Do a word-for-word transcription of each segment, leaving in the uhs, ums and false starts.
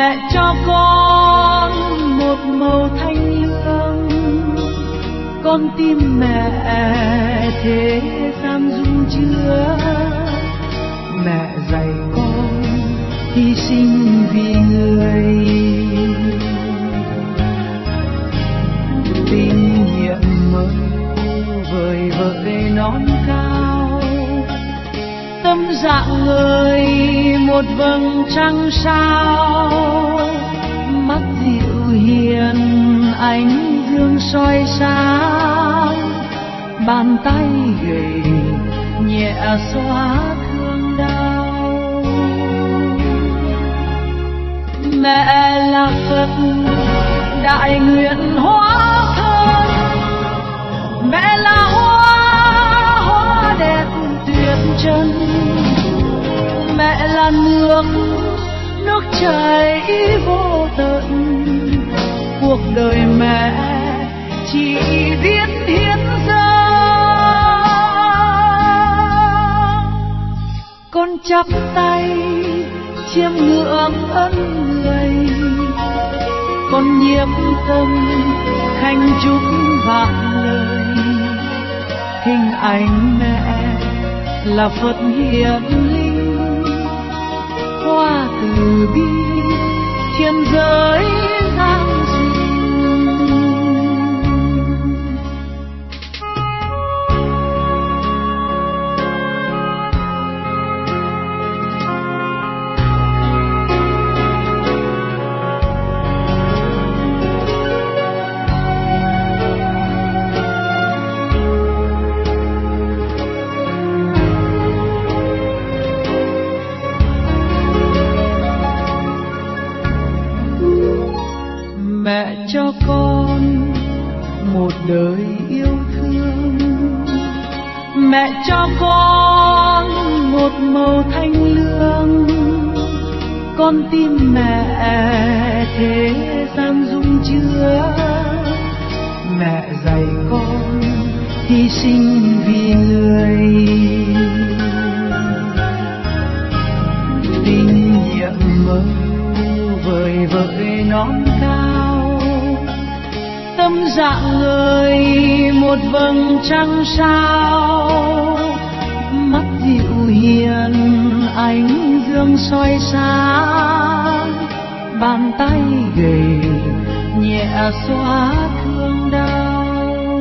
Mẹ cho con một màu thanh lương, con tim mẹ thế gian dung chứa. Mẹ dạy con hy sinh vì người, tình nhiệm mơ vời vợi non cao, tâm dạng người một vầng trăng sao. Mắt dịu hiền ánh dương soi sáng, bàn tay gầy nhẹ xóa thương đau. Mẹ là Phật đại nguyện hóa thân, mẹ là hoa hoa đẹp tuyệt trần. Mẹ là nước nước chảy vô tận, cuộc đời mẹ chỉ biết hiến dâng. Con chắp tay chiêm ngưỡng ân người, con nhiếp tâm khanh chúc vạn lời. Hình ảnh mẹ là Phật hiển linh, hoa từ bi thiên giới giang duyên. Mẹ cho con một đời yêu thương, mẹ cho con một màu thanh lương, con tim mẹ thế gian dung chứa. Mẹ dạy con hy sinh vì người, tình nhiệm mơ vời vợi non cao, tâm dạng người một vầng trăng sao. Mắt dịu hiền ánh dương soi sáng, bàn tay gầy nhẹ xóa thương đau.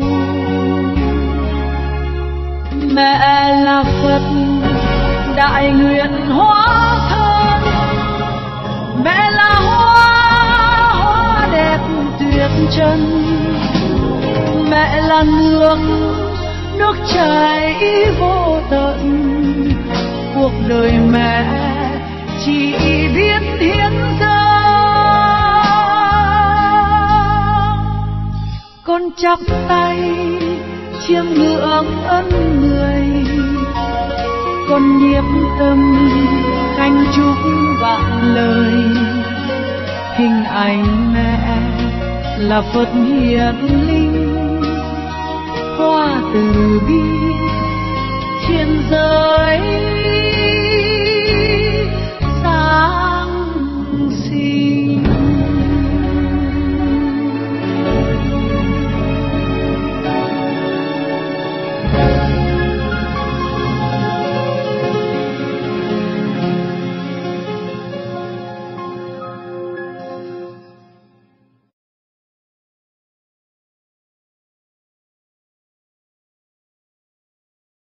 Mẹ là Phật đại nguyện hóa thân, mẹ là hoa hoa đẹp tuyệt trần. Mẹ là nước nước chảy vô tận, cuộc đời mẹ chỉ biết hiến dâng. Con chắp tay chiêm ngưỡng ân người, con nhiếp tâm canh chúc vạn lời. Hình ảnh mẹ là Phật hiển linh,